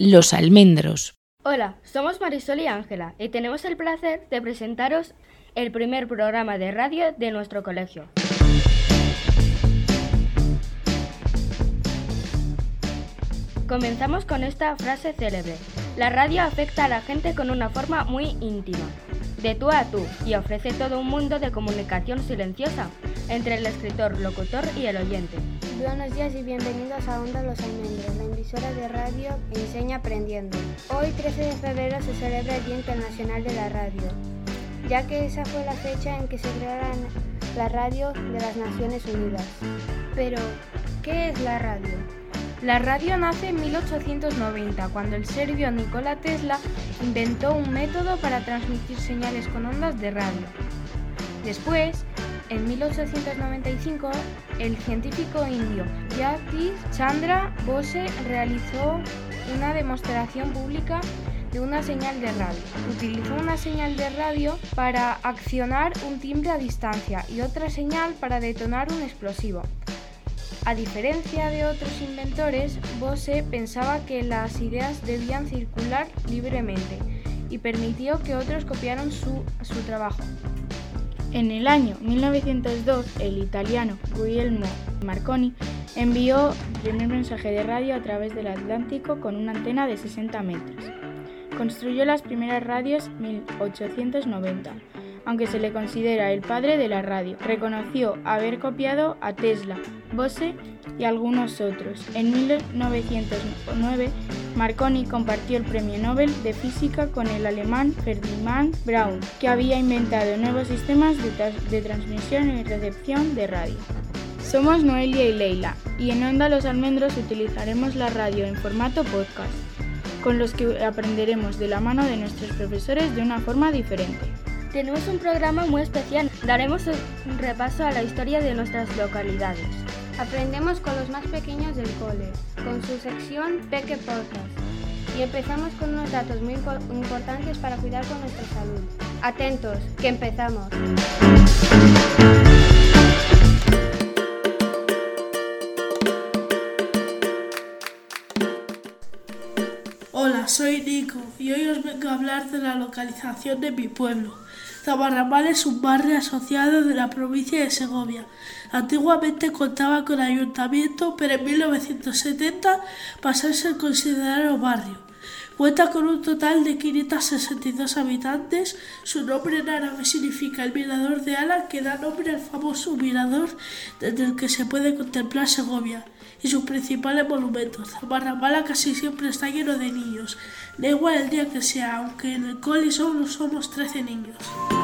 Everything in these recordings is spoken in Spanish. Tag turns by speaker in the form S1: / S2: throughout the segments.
S1: Los Almendros.
S2: Hola, somos Marisol y Ángela y tenemos el placer de presentaros el primer programa de radio de nuestro colegio. Comenzamos con esta frase célebre: la radio afecta a la gente con una forma muy íntima, de tú a tú, y ofrece todo un mundo de comunicación silenciosa entre el escritor, locutor y el oyente.
S3: Buenos días y bienvenidos a Onda Los Almendros, la emisora de radio que enseña aprendiendo. Hoy, 13 de febrero, se celebra el Día Internacional de la Radio, ya que esa fue la fecha en que se crearon la radio de las Naciones Unidas. Pero, ¿qué es la radio?
S4: La radio nace en 1890, cuando el serbio Nikola Tesla inventó un método para transmitir señales con ondas de radio. Después, en 1895, el científico indio Jagdish Chandra Bose realizó una demostración pública de una señal de radio. Utilizó una señal de radio para accionar un timbre a distancia y otra señal para detonar un explosivo. A diferencia de otros inventores, Bose pensaba que las ideas debían circular libremente y permitió que otros copiaran su trabajo.
S5: En el año 1902, el italiano Guglielmo Marconi envió el primer mensaje de radio a través del Atlántico con una antena de 60 metros. Construyó las primeras radios en 1890. Aunque se le considera el padre de la radio, reconoció haber copiado a Tesla, Bose y algunos otros. En 1909, Marconi compartió el premio Nobel de Física con el alemán Ferdinand Braun, que había inventado nuevos sistemas de transmisión y recepción de radio. Somos Noelia y Leila, y en Onda Los Almendros utilizaremos la radio en formato podcast, con los que aprenderemos de la mano de nuestros profesores de una forma diferente.
S2: Tenemos un programa muy especial. Daremos un repaso a la historia de nuestras localidades.
S3: Aprendemos con los más pequeños del cole, con su sección Peque Podcast. Y empezamos con unos datos muy importantes para cuidar con nuestra salud. Atentos, que empezamos.
S6: Hola, soy Nico y hoy os vengo a hablar de la localización de mi pueblo. Zabarramal es un barrio asociado de la provincia de Segovia. Antiguamente contaba con ayuntamiento, pero en 1970 pasó a ser considerado barrio. Cuenta con un total de 562 habitantes. Su nombre en árabe significa el mirador de Ala, que da nombre al famoso mirador desde el que se puede contemplar Segovia y sus principales monumentos. Zabarramala casi siempre está lleno de niños. Da igual el día que sea, aunque en el cole solo somos 13 niños.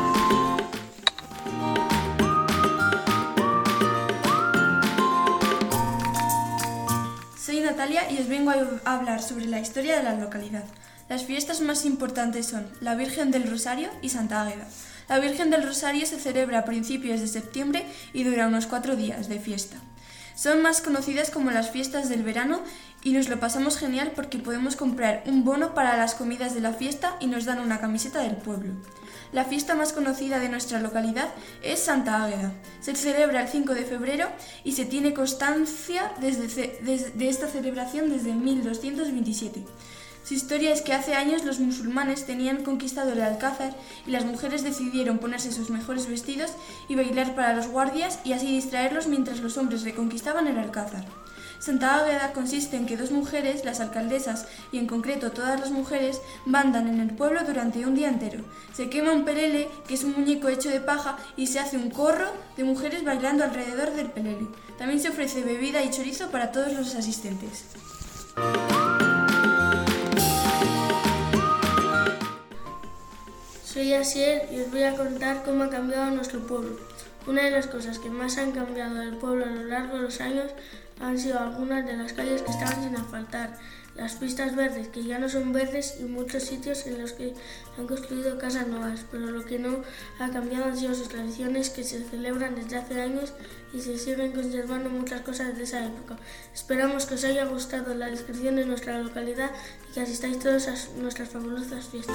S7: Soy Natalia y os vengo a hablar sobre la historia de la localidad. Las fiestas más importantes son la Virgen del Rosario y Santa Águeda. La Virgen del Rosario se celebra a principios de septiembre y dura unos 4 días de fiesta. Son más conocidas como las fiestas del verano y nos lo pasamos genial porque podemos comprar un bono para las comidas de la fiesta y nos dan una camiseta del pueblo. La fiesta más conocida de nuestra localidad es Santa Águeda. Se celebra el 5 de febrero y se tiene constancia de esta celebración desde 1227. Su historia es que hace años los musulmanes tenían conquistado el Alcázar y las mujeres decidieron ponerse sus mejores vestidos y bailar para los guardias y así distraerlos mientras los hombres reconquistaban el Alcázar. Santa Águeda consiste en que 2 mujeres, las alcaldesas y en concreto todas las mujeres, bandan en el pueblo durante un día entero. Se quema un pelele, que es un muñeco hecho de paja, y se hace un corro de mujeres bailando alrededor del pelele. También se ofrece bebida y chorizo para todos los asistentes.
S8: Soy Asier y os voy a contar cómo ha cambiado nuestro pueblo. Una de las cosas que más han cambiado del pueblo a lo largo de los años han sido algunas de las calles que estaban sin asfaltar, las pistas verdes que ya no son verdes y muchos sitios en los que han construido casas nuevas, pero lo que no ha cambiado han sido sus tradiciones que se celebran desde hace años y se siguen conservando muchas cosas de esa época. Esperamos que os haya gustado la descripción de nuestra localidad y que asistáis todos a nuestras fabulosas fiestas.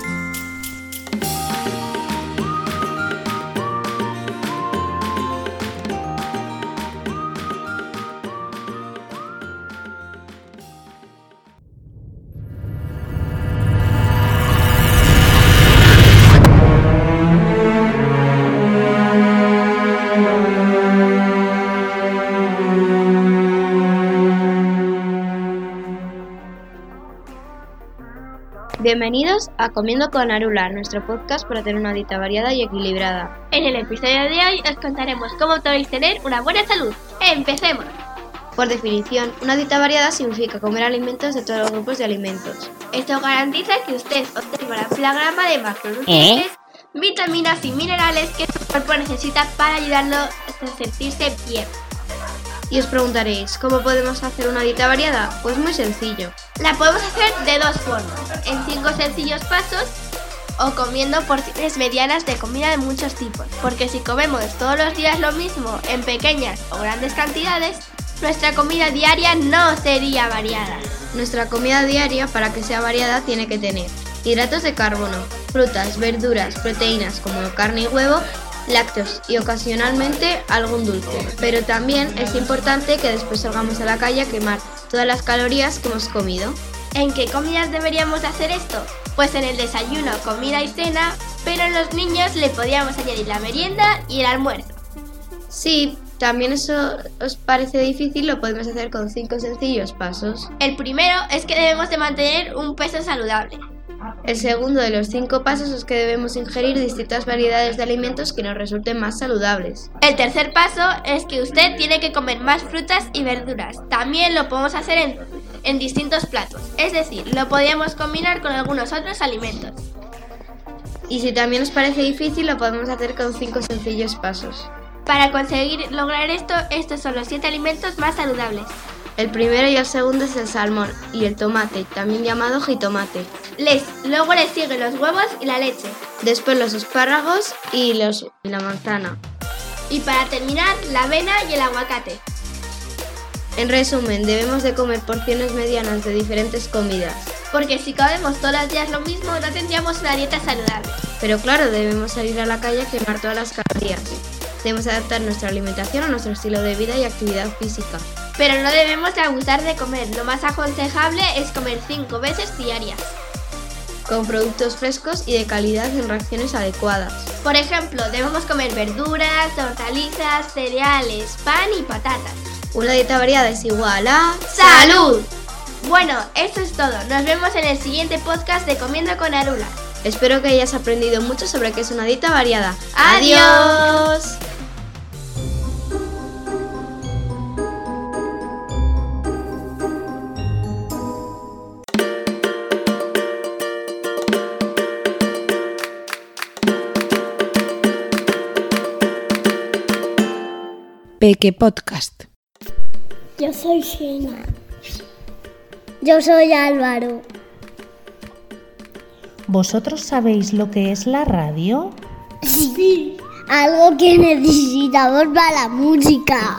S1: Bienvenidos a Comiendo con Arula, nuestro podcast para tener una dieta variada y equilibrada.
S9: En el episodio de hoy os contaremos cómo podéis tener una buena salud. ¡Empecemos!
S1: Por definición, una dieta variada significa comer alimentos de todos los grupos de alimentos.
S9: Esto garantiza que usted obtenga una amplia gama de macronutrientes, vitaminas y minerales que su cuerpo necesita para ayudarlo a sentirse bien.
S1: Y os preguntaréis, ¿cómo podemos hacer una dieta variada? Pues muy sencillo.
S9: La podemos hacer de dos formas, en 5 sencillos pasos o comiendo porciones medianas de comida de muchos tipos. Porque si comemos todos los días lo mismo en pequeñas o grandes cantidades, nuestra comida diaria no sería variada.
S1: Nuestra comida diaria, para que sea variada, tiene que tener hidratos de carbono, frutas, verduras, proteínas como carne y huevo, lácteos y ocasionalmente algún dulce. Pero también es importante que después salgamos a la calle a quemar todas las calorías que hemos comido.
S9: ¿En qué comidas deberíamos hacer esto? Pues en el desayuno, comida y cena, pero en los niños le podríamos añadir la merienda y el almuerzo.
S1: Sí, también eso os parece difícil, lo podemos hacer con 5 sencillos pasos.
S9: El primero es que debemos de mantener un peso saludable.
S1: El segundo de los 5 pasos es que debemos ingerir distintas variedades de alimentos que nos resulten más saludables.
S9: El tercer paso es que usted tiene que comer más frutas y verduras. También lo podemos hacer en distintos platos, es decir, lo podríamos combinar con algunos otros alimentos.
S1: Y si también os parece difícil, lo podemos hacer con 5 sencillos pasos.
S9: Para conseguir lograr esto, estos son los 7 alimentos más saludables.
S1: El primero y el segundo es el salmón y el tomate, también llamado jitomate.
S9: Luego les siguen los huevos y la leche.
S1: Después los espárragos y la manzana.
S9: Y para terminar, la avena y el aguacate.
S1: En resumen, debemos de comer porciones medianas de diferentes comidas.
S9: Porque si comemos todos los días lo mismo, no tendríamos una dieta saludable.
S1: Pero claro, debemos salir a la calle a quemar todas las calorías. Debemos adaptar nuestra alimentación a nuestro estilo de vida y actividad física.
S9: Pero no debemos de abusar de comer. Lo más aconsejable es comer 5 veces diarias.
S1: Con productos frescos y de calidad en raciones adecuadas.
S9: Por ejemplo, debemos comer verduras, hortalizas, cereales, pan y patatas.
S1: Una dieta variada es igual a
S9: ¡salud! Bueno, eso es todo. Nos vemos en el siguiente podcast de Comiendo con Arula.
S1: Espero que hayas aprendido mucho sobre qué es una dieta variada.
S9: ¡Adiós!
S10: Peque Podcast.
S8: Yo soy Xena. Yo soy Álvaro.
S10: ¿Vosotros sabéis lo que es la radio?
S8: Sí. Algo que necesitamos para la música.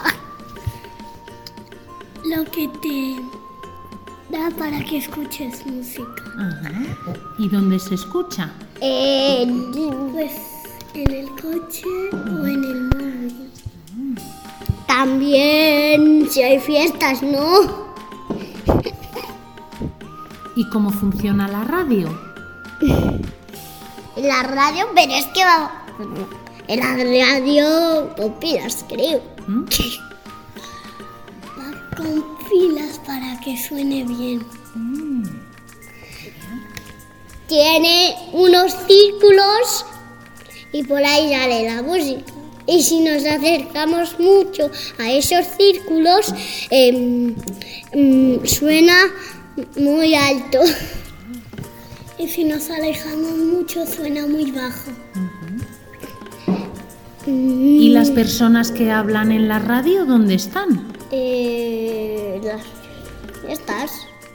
S8: Lo que te da para que escuches música.
S10: Ajá. ¿Y dónde se escucha?
S8: Pues en el coche o en el móvil. También si hay fiestas, ¿no?
S10: ¿Y cómo funciona la radio?
S8: La radio, pero es que va... En la radio con pilas, creo. Va con pilas para que suene bien. Tiene unos círculos y por ahí sale la música. Y si nos acercamos mucho a esos círculos, suena muy alto. Y si nos alejamos mucho, suena muy bajo.
S10: ¿Y las personas que hablan en la radio, dónde están?
S8: Estas.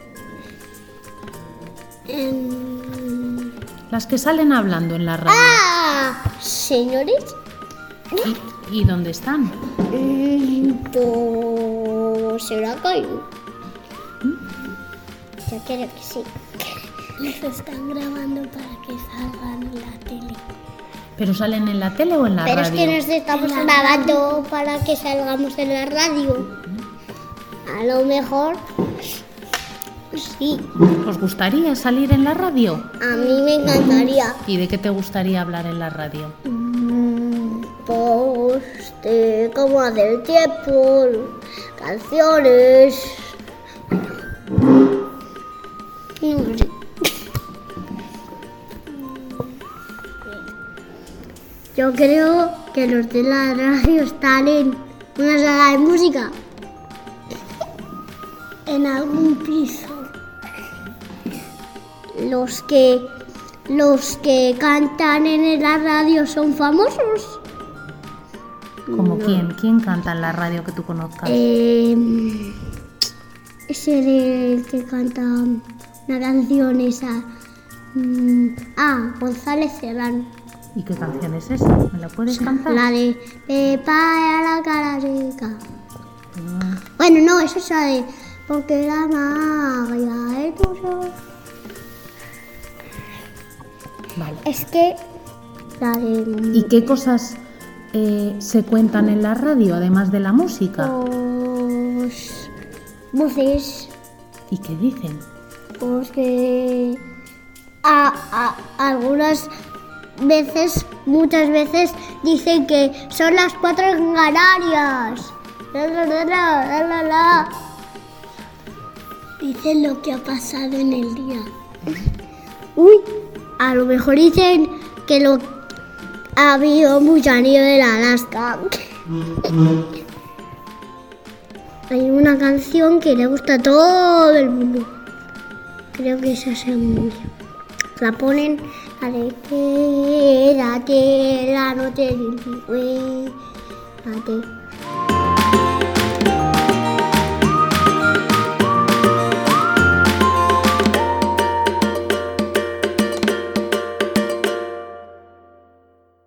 S10: Las que salen hablando en la radio.
S8: ¡Ah! ¿Señores?
S10: ¿Y dónde están?
S8: Pues será caído. Yo creo que sí. Les están grabando para que salgan en la tele.
S10: ¿Pero salen en la tele o en la radio?
S8: Pero es que nos estamos grabando para que salgamos en la radio. A lo mejor sí.
S10: ¿Os gustaría salir en la radio?
S8: A mí me encantaría.
S10: ¿Y de qué te gustaría hablar en la radio?
S8: Pues de cómo hacer el tiempo, canciones. No sé.
S11: Yo creo que los de la radio están en una sala de música. En algún piso. Los que cantan en la radio son famosos.
S10: ¿Como quién? ¿Quién canta en la radio que tú conozcas?
S11: Ese del que canta una canción esa. González Serrano.
S10: ¿Y qué canción es esa? ¿Me la puedes cantar?
S11: La de para la cara seca. Bueno, no, esa es la de porque la magia es tuya.
S10: Vale.
S11: Es que la de...
S10: ¿Y qué cosas se cuentan en la radio, además de la música?
S11: Pues... voces.
S10: ¿Y qué dicen?
S11: Pues que... algunas veces, muchas veces, dicen que son las 4 en Canarias. Dicen lo que ha pasado en el día. A lo mejor dicen que ha habido mucha nieve en Alaska. Hay una canción que le gusta a todo el mundo. Creo que esa es muy... La ponen, la de quédate la noche sin ti, quédate.